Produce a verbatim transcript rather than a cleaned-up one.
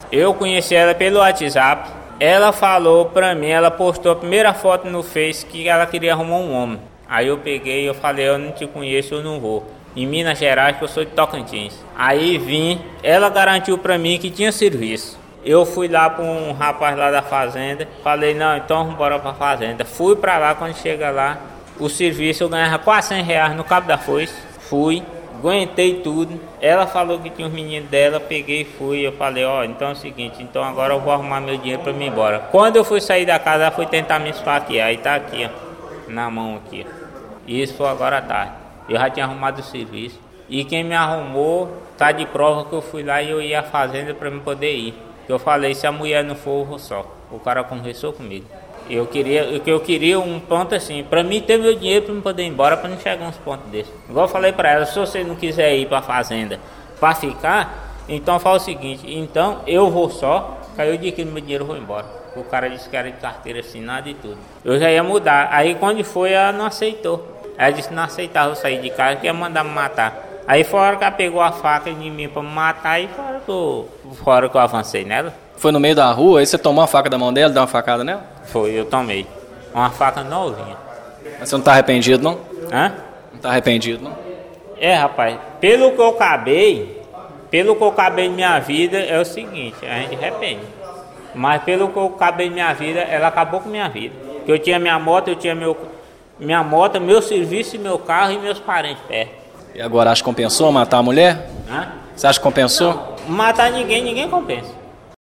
Eu conheci ela pelo WhatsApp. Ela falou pra mim, ela postou a primeira foto no Face que ela queria arrumar um homem. Aí eu peguei e eu falei, eu não te conheço, eu não vou. Em Minas Gerais, que eu sou de Tocantins. Aí vim, ela garantiu pra mim que tinha serviço. Eu fui lá para um rapaz lá da fazenda, falei, não, então vamos embora pra fazenda. Fui pra lá, quando chega lá, o serviço eu ganhava quase cem reais no Cabo da Foice. Fui, aguentei tudo. Ela falou que tinha os meninos dela, peguei e fui. Eu falei, ó, oh, então é o seguinte, então agora eu vou arrumar meu dinheiro pra mim ir embora. Quando eu fui sair da casa, ela foi tentar me esfaquear. Aí tá aqui, ó, na mão aqui, ó. E isso foi agora à tarde. Eu já tinha arrumado o serviço. E quem me arrumou tá de prova que eu fui lá e eu ia à fazenda pra me poder ir. Eu falei, se a mulher não for, eu vou só. O cara conversou comigo. Eu queria, eu, eu queria um ponto assim, pra mim ter meu dinheiro pra me poder ir embora, pra não chegar uns pontos desses. Igual eu falei pra ela, se você não quiser ir pra fazenda pra ficar, então fala o seguinte, então eu vou só, aí eu disse que meu dinheiro eu vou embora. O cara disse que era de carteira assinada e tudo. Eu já ia mudar, aí quando foi ela não aceitou. Ela disse que não aceitava eu sair de casa, que ia mandar me matar. Aí foi a hora que ela pegou a faca de mim pra me matar e fora que eu, fora que eu avancei nela. Foi no meio da rua, aí você tomou a faca da mão dela, deu uma facada nela? Foi, eu tomei. Uma faca novinha. Mas você não tá arrependido, não? Hã? Não tá arrependido, não? É, rapaz, pelo que eu acabei, pelo que eu acabei de minha vida, é o seguinte, a gente arrepende. Mas pelo que eu acabei de minha vida, ela acabou com minha vida. Porque eu tinha minha moto, eu tinha meu, minha moto, meu serviço, meu carro e meus parentes perto. E agora, acha que compensou matar a mulher? Hã? Você acha que compensou? Não, matar ninguém, ninguém compensa.